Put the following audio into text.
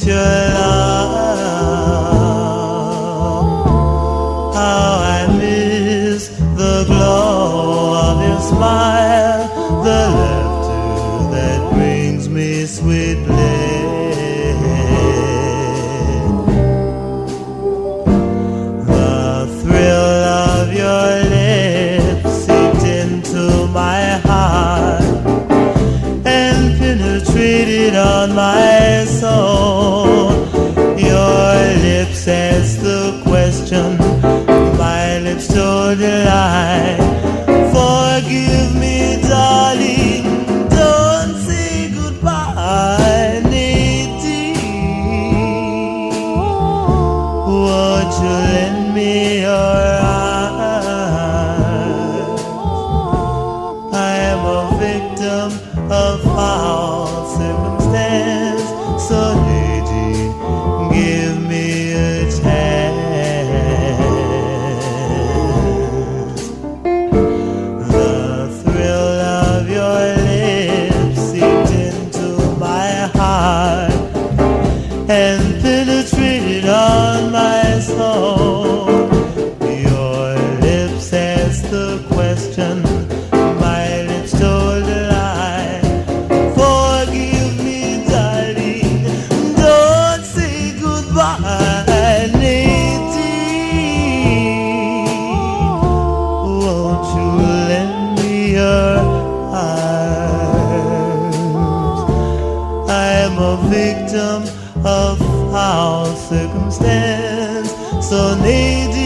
miss your love. How I miss the glow of your smile, the laughter that brings me sweet bliss, the thrill of your lips seeped into my heart and penetrated on my soul. Your lips asked the question, my lips told a lie. Forgive me, darling, don't say goodbye, Nadine. Won't you lend me your eyes? I am a victim of foul circumstance, so Nadine, give me a chance. The thrill of your lips seeped into my heart and penetrated on my soul. Your lips asked the question, my lips told a lie. Forgive me, darling, don't say goodbye, Nadine. Won't you lend me your arms? I am a victim of foul circumstance, so Nadine,